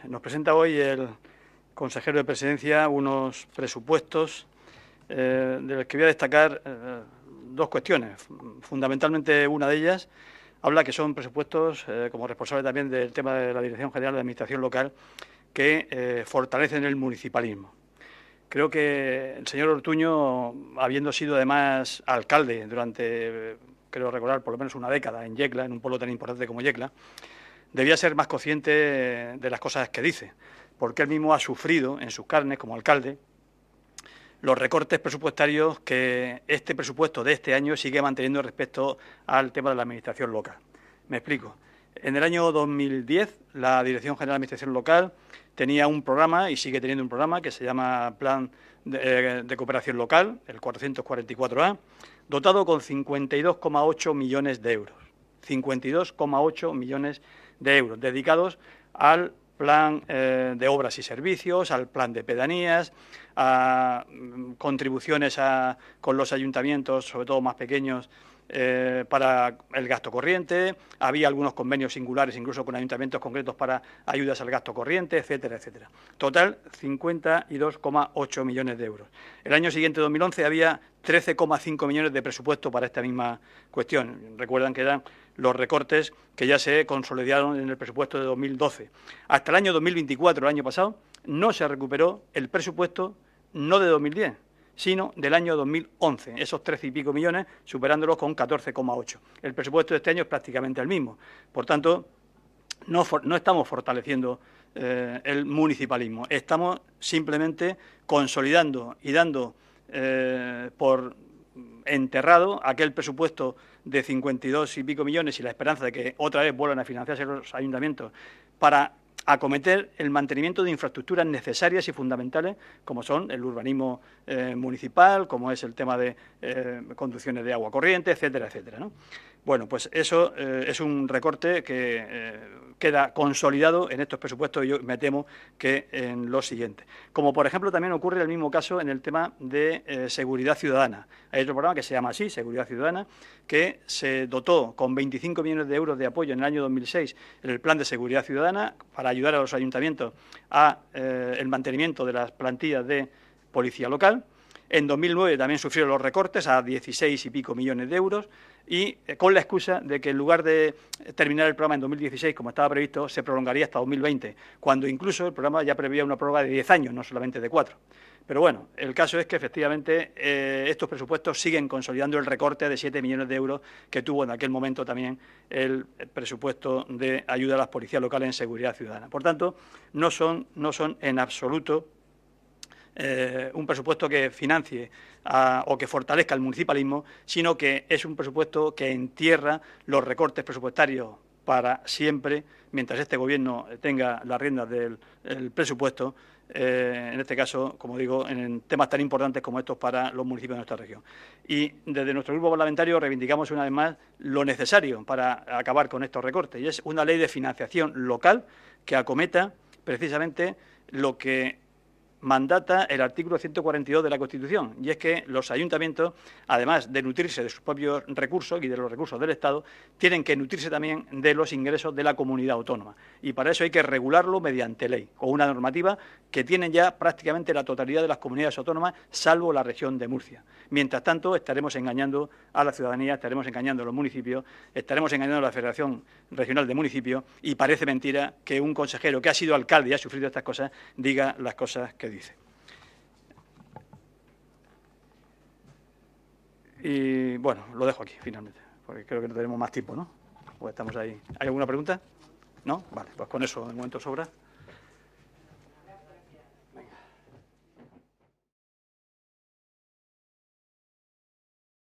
Nos presenta hoy el consejero de Presidencia unos presupuestos de los que voy a destacar dos cuestiones. Fundamentalmente una de ellas habla que son presupuestos, como responsable también del tema de la Dirección General de Administración Local, que fortalecen el municipalismo. Creo que el señor Ortuño, habiendo sido además alcalde durante, creo recordar, por lo menos una década en Yecla, en un pueblo tan importante como Yecla, debía ser más consciente de las cosas que dice, porque él mismo ha sufrido en sus carnes como alcalde los recortes presupuestarios que este presupuesto de este año sigue manteniendo respecto al tema de la administración local. Me explico. En el año 2010, la Dirección General de Administración Local tenía un programa, y sigue teniendo un programa, que se llama Plan de Cooperación Local, el 444A, dotado con 52,8 millones de euros. 52,8 millones de euros dedicados al plan de obras y servicios, al plan de pedanías, a contribuciones con los ayuntamientos, sobre todo más pequeños, para el gasto corriente. Había algunos convenios singulares, incluso con ayuntamientos concretos, para ayudas al gasto corriente, etcétera, etcétera. Total, 52,8 millones de euros. El año siguiente, 2011, había 13,5 millones de presupuesto para esta misma cuestión. Recuerdan que eran los recortes que ya se consolidaron en el presupuesto de 2012. Hasta el año 2024, el año pasado, no se recuperó el presupuesto, no de 2010, sino del año 2011, esos 13 y pico millones, superándolos con 14,8. El presupuesto de este año es prácticamente el mismo. Por tanto, no estamos fortaleciendo el municipalismo, estamos simplemente consolidando y dando por enterrado aquel presupuesto de 52 y pico millones y la esperanza de que otra vez vuelvan a financiarse los ayuntamientos para acometer el mantenimiento de infraestructuras necesarias y fundamentales, como son el urbanismo municipal, como es el tema de conducciones de agua corriente, etcétera, etcétera, ¿no? Bueno, pues eso es un recorte que queda consolidado en estos presupuestos y yo me temo que en los siguientes. Como, por ejemplo, también ocurre el mismo caso en el tema de seguridad ciudadana. Hay otro programa que se llama así, Seguridad Ciudadana, que se dotó con 25 millones de euros de apoyo en el año 2006 en el Plan de Seguridad Ciudadana para ayudar a los ayuntamientos a el mantenimiento de las plantillas de policía local. En 2009 también sufrieron los recortes a 16 y pico millones de euros y con la excusa de que en lugar de terminar el programa en 2016, como estaba previsto, se prolongaría hasta 2020, cuando incluso el programa ya preveía una prórroga de 10 años, no solamente de 4. Pero bueno, el caso es que efectivamente estos presupuestos siguen consolidando el recorte de 7 millones de euros que tuvo en aquel momento también el presupuesto de ayuda a las policías locales en seguridad ciudadana. Por tanto, no son en absoluto un presupuesto que financie o que fortalezca el municipalismo, sino que es un presupuesto que entierra los recortes presupuestarios para siempre, mientras este Gobierno tenga las riendas del presupuesto, en este caso, como digo, en temas tan importantes como estos para los municipios de nuestra región. Y desde nuestro grupo parlamentario reivindicamos una vez más lo necesario para acabar con estos recortes, y es una ley de financiación local que acometa precisamente lo que mandata el artículo 142 de la Constitución, y es que los ayuntamientos, además de nutrirse de sus propios recursos y de los recursos del Estado, tienen que nutrirse también de los ingresos de la comunidad autónoma. Y para eso hay que regularlo mediante ley, con una normativa que tienen ya prácticamente la totalidad de las comunidades autónomas, salvo la región de Murcia. Mientras tanto, estaremos engañando a la ciudadanía, estaremos engañando a los municipios, estaremos engañando a la Federación Regional de Municipios, y parece mentira que un consejero que ha sido alcalde y ha sufrido estas cosas diga las cosas que dice. Y bueno, lo dejo aquí finalmente, porque creo que no tenemos más tiempo, ¿no? Pues estamos ahí. ¿Hay alguna pregunta? ¿No? Vale, pues con eso de momento sobra.